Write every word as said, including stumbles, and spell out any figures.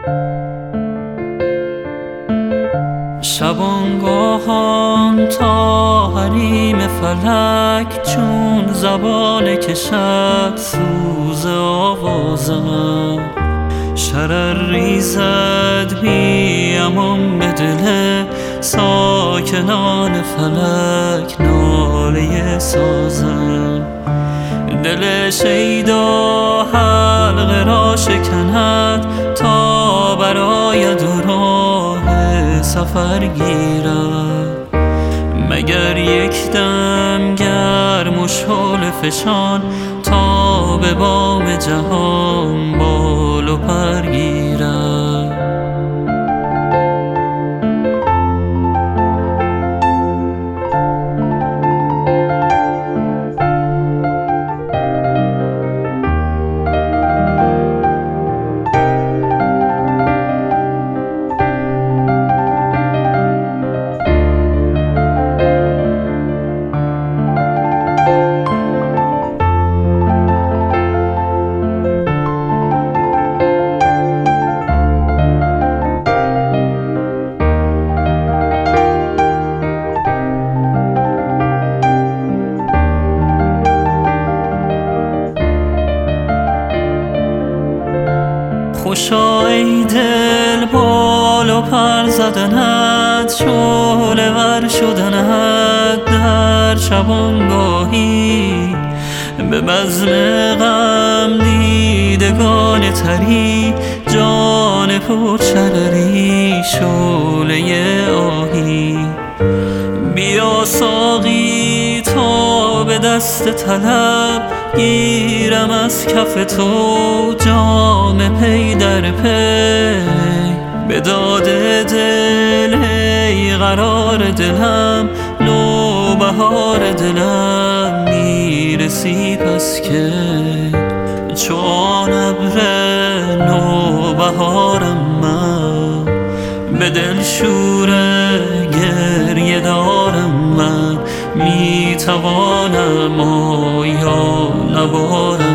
شبانگاهان تا حریم فلک چون زبان کشد سوز آوازم. شرر ریزد بی امان به دل ساکنان فلک ناله سازم. دل شیدا حلقه را شکند تا برآید و راه سفر گیرد. مگر یک دم گرم و شعله فشان تا به بام جهان بال و پر گیرد. خوشا ای دل بال و پر زدنت، شعله ور شدنت در شبانگاهی. به بزم غم دیدگان تری جان پر شرری شعله آهی. بیا ساقی تا به دست طلب گیرم از کف تو جام پی در پی. به داد دل ای قرار دلم نوبهار دلم میرسی پس که چون ابر نوبهارم من. به دل شور گریه دارم من، میتوانم آیا نبارم